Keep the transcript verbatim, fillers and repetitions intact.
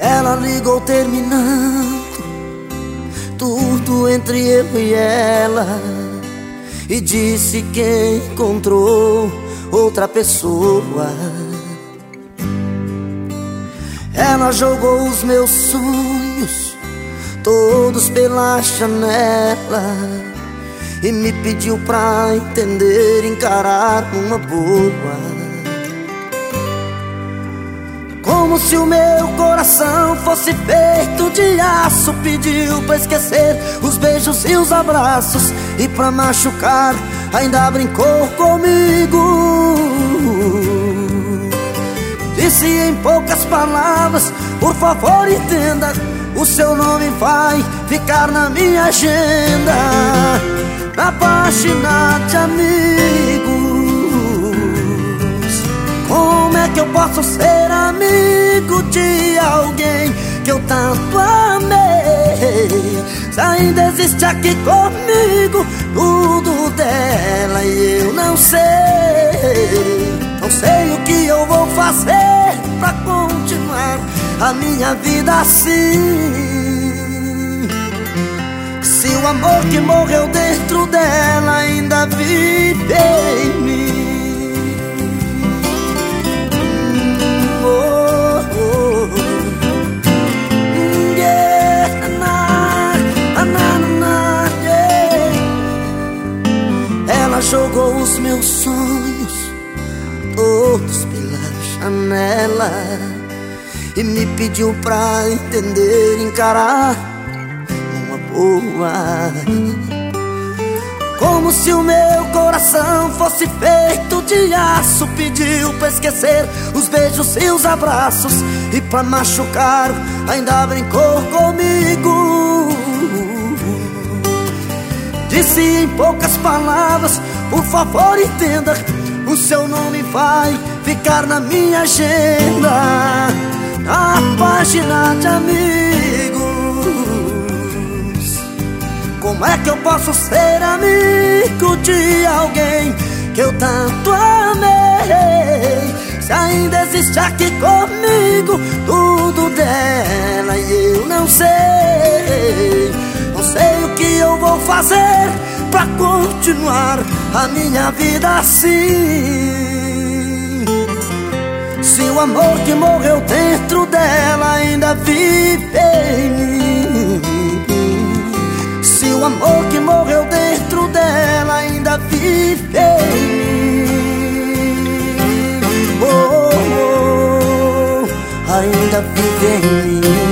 Ela ligou terminando tudo entre eu e ela e disse que encontrou outra pessoa. Ela jogou os meus sonhos todos pela janela e me pediu pra entender, encarar uma boa. Como se o meu coração fosse feito de aço, pediu pra esquecer os beijos e os abraços, e pra machucar ainda brincou comigo. Disse em poucas palavras: por favor entenda, o seu nome vai ficar na minha agenda, na página de amigos. Como é que eu posso ser amigo de alguém que eu tanto amei, se ainda existe aqui comigo tudo dela e eu não sei? Não sei o que eu vou fazer pra continuar a minha vida assim, se o amor que morreu dentro dela ainda vive em mim. Ela jogou os meus sonhos todos pela janela e me pediu pra entender, encarar uma boa. Como se o meu coração fosse feito de aço, pediu pra esquecer os beijos e os abraços, e pra machucar ainda brincou comigo. Disse em poucas palavras: por favor entenda, o seu nome vai ficar na minha agenda, na página de amigos. Como é que eu posso ser amigo de alguém que eu tanto amei, se ainda existe aqui comigo tudo dela e eu não sei? Não sei o que eu vou fazer pra continuar a minha vida assim, se o amor que morreu dentro dela ainda vive em mim, se o amor que morreu dentro dela ainda vive em mim. Oh, oh, oh, ainda vive em mim.